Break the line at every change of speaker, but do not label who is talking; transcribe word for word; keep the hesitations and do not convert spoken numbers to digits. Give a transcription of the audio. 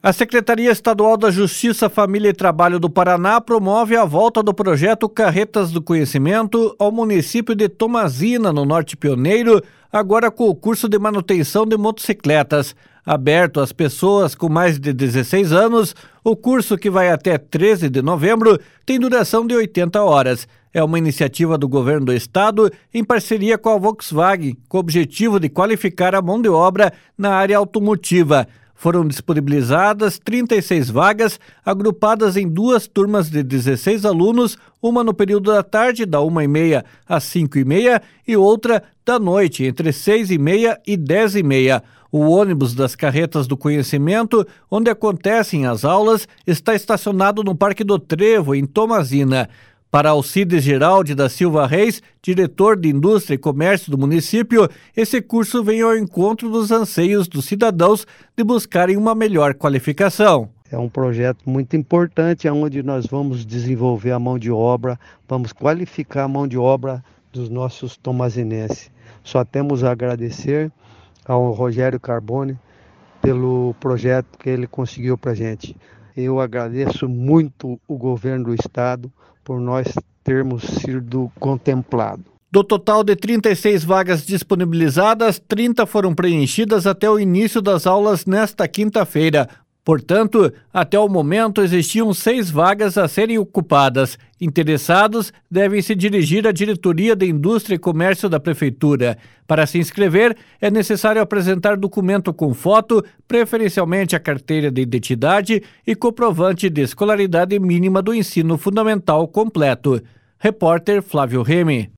A Secretaria Estadual da Justiça, Família e Trabalho do Paraná promove a volta do projeto Carretas do Conhecimento ao município de Tomazina, no Norte Pioneiro, agora com o curso de manutenção de motocicletas. Aberto às pessoas com mais de dezesseis anos, o curso, que vai até treze de novembro, tem duração de oitenta horas. É uma iniciativa do governo do estado em parceria com a Volkswagen, com o objetivo de qualificar a mão de obra na área automotiva. Foram disponibilizadas trinta e seis vagas, agrupadas em duas turmas de dezesseis alunos, uma no período da tarde, da uma e meia às cinco e meia, e outra da noite, entre seis e meia e dez e meia. O ônibus das Carretas do Conhecimento, onde acontecem as aulas, está estacionado no Parque do Trevo, em Tomazina. Para Alcides Geraldi da Silva Reis, diretor de Indústria e Comércio do município, esse curso vem ao encontro dos anseios dos cidadãos de buscarem uma melhor qualificação.
É um projeto muito importante, onde nós vamos desenvolver a mão de obra, vamos qualificar a mão de obra dos nossos tomazinenses. Só temos a agradecer ao Rogério Carbone pelo projeto que ele conseguiu para a gente. Eu agradeço muito o governo do estado por nós termos sido contemplados.
Do total de trinta e seis vagas disponibilizadas, trinta foram preenchidas até o início das aulas nesta quinta-feira. Portanto, até o momento existiam seis vagas a serem ocupadas. Interessados devem se dirigir à Diretoria de Indústria e Comércio da Prefeitura. Para se inscrever, é necessário apresentar documento com foto, preferencialmente a carteira de identidade e comprovante de escolaridade mínima do ensino fundamental completo. Repórter Flávio Remy.